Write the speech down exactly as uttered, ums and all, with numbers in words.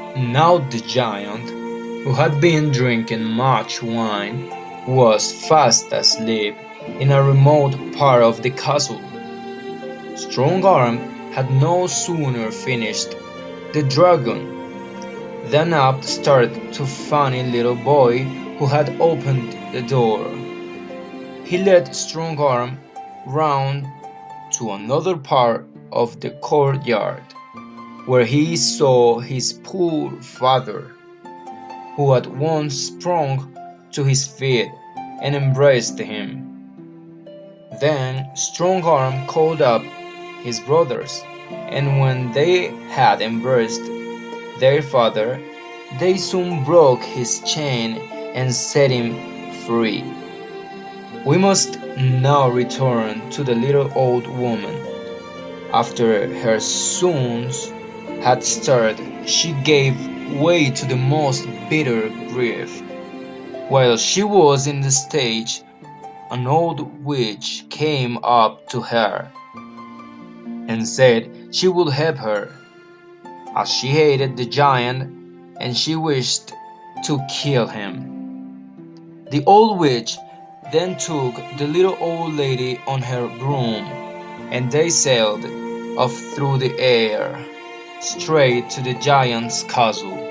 Now the giant, who had been drinking much wine, was fast asleep in a remote part of the castle. Strong Arm had no sooner finished the dragon than up started the funny little boy who had opened the door. He led Strong Arm round to another part of the courtyard, where he saw his poor father, who at once sprung to his feet and embraced him. Then Strong Arm called up his brothers, and when they had embraced their father, they soon broke his chain and set him free. We must now return to the little old woman. After her sons had stirred, she gave way to the most bitter grief. While she was in the stage, an old witch came up to her and said she would help her, as she hated the giant and she wished to kill him. The old witch then took the little old lady on her broom, and they sailed off through the air, straight to the giant's castle.